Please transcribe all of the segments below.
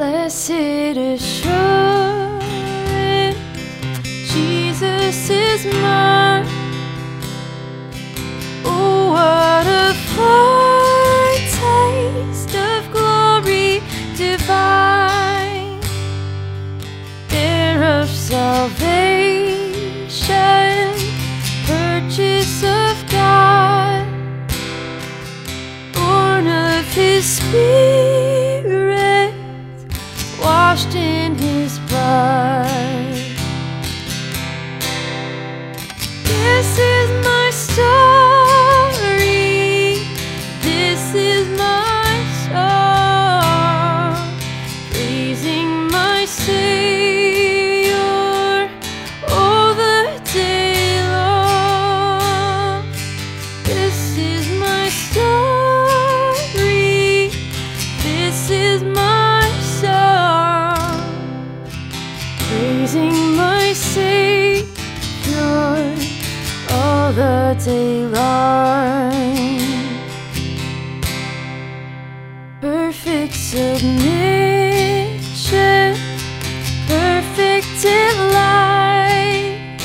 Blessed assurance, Jesus is mine. Oh, what a foretaste of glory divine, heir of salvation, purchase of God, born of His Spirit, washed in His blood. This is my story, this is my song, praising my Savior all the day long. This is my story, this is my song, praising my Savior all the day long. Perfect submission, perfect delight,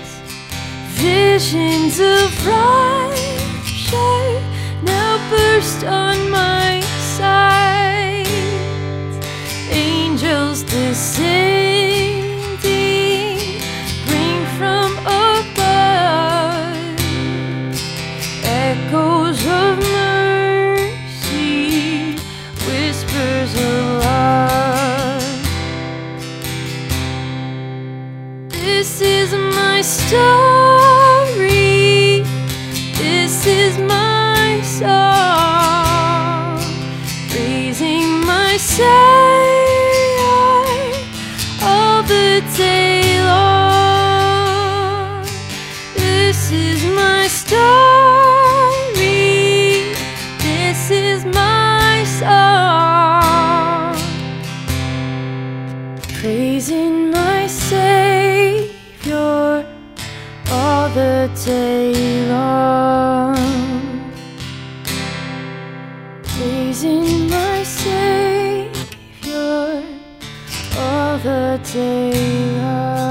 visions of rapture now burst on my sight. Angels descending, bring from above echoes of mercy, whispers of love. This is my story, this is my song, praising my Savior all the day long. This is my story, this is my song, praising my Savior all the day long, praising my Savior all the day long.